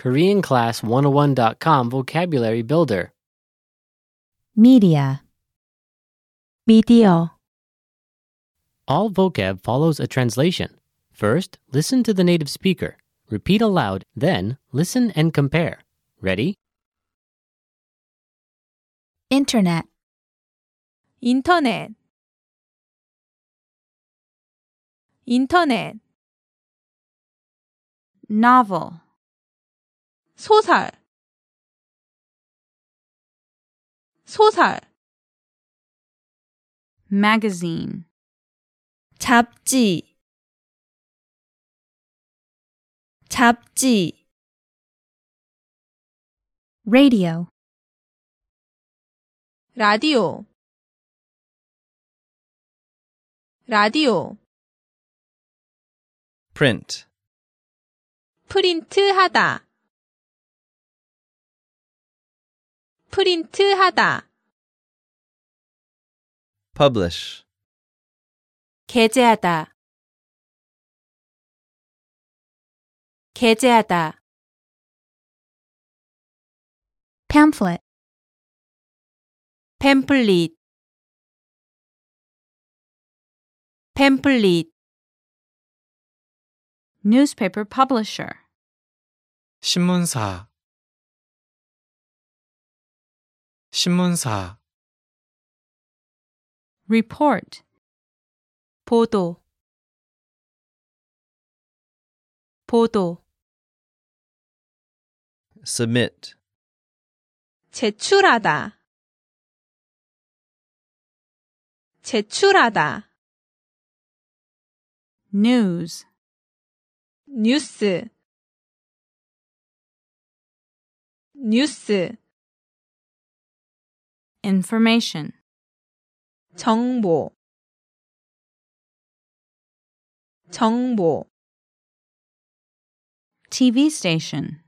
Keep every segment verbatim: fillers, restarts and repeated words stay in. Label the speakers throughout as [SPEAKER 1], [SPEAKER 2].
[SPEAKER 1] Korean Class one oh one dot com Vocabulary Builder.
[SPEAKER 2] media, 미디어,
[SPEAKER 1] All vocab follows a translation. First, listen to the native speaker. Repeat aloud, then listen and compare. Ready?
[SPEAKER 2] 인터넷,
[SPEAKER 3] 인터넷 인터넷
[SPEAKER 2] novel,
[SPEAKER 3] 소설 소설
[SPEAKER 2] magazine,
[SPEAKER 3] 잡지 잡지
[SPEAKER 2] radio,
[SPEAKER 3] 라디오 라디오
[SPEAKER 4] print,
[SPEAKER 3] 프린트하다 프린트하다
[SPEAKER 4] publish,
[SPEAKER 3] 게재하다 게재하다
[SPEAKER 2] pamphlet,
[SPEAKER 3] 팸플릿 팸플릿
[SPEAKER 2] newspaper publisher,
[SPEAKER 4] 신문사, 신문사,
[SPEAKER 2] report,
[SPEAKER 3] 보도 보도
[SPEAKER 4] submit,
[SPEAKER 3] 제출하다 제출하다
[SPEAKER 2] news,
[SPEAKER 3] 뉴스 뉴스
[SPEAKER 2] information,
[SPEAKER 3] 정보 정보
[SPEAKER 2] TV station,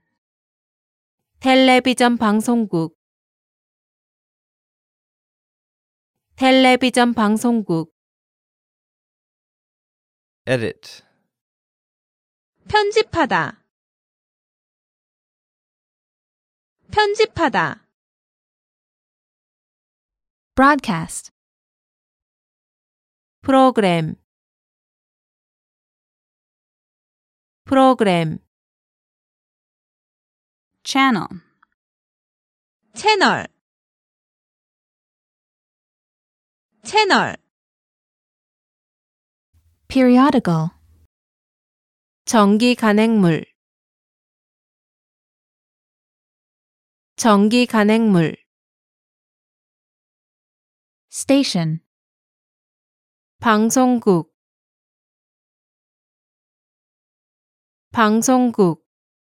[SPEAKER 3] 텔레비전 방송국 텔레비전 방송국
[SPEAKER 4] edit,
[SPEAKER 3] 편집하다 편집하다
[SPEAKER 2] broadcast,
[SPEAKER 3] 프로그램 프로그램
[SPEAKER 2] channel,
[SPEAKER 3] 채널 채널
[SPEAKER 2] periodical,
[SPEAKER 3] 전기 간행물 전기 간행물
[SPEAKER 2] station,
[SPEAKER 3] 방송국 방송국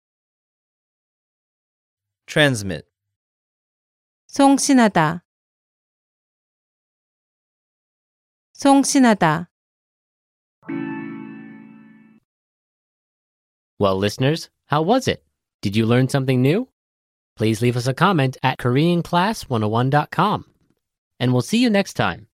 [SPEAKER 4] transmit,
[SPEAKER 3] 송신하다 송신하다
[SPEAKER 1] Well, listeners, how was it? Did you learn something new? Please leave us a comment at Korean Class one oh one dot com. And we'll see you next time.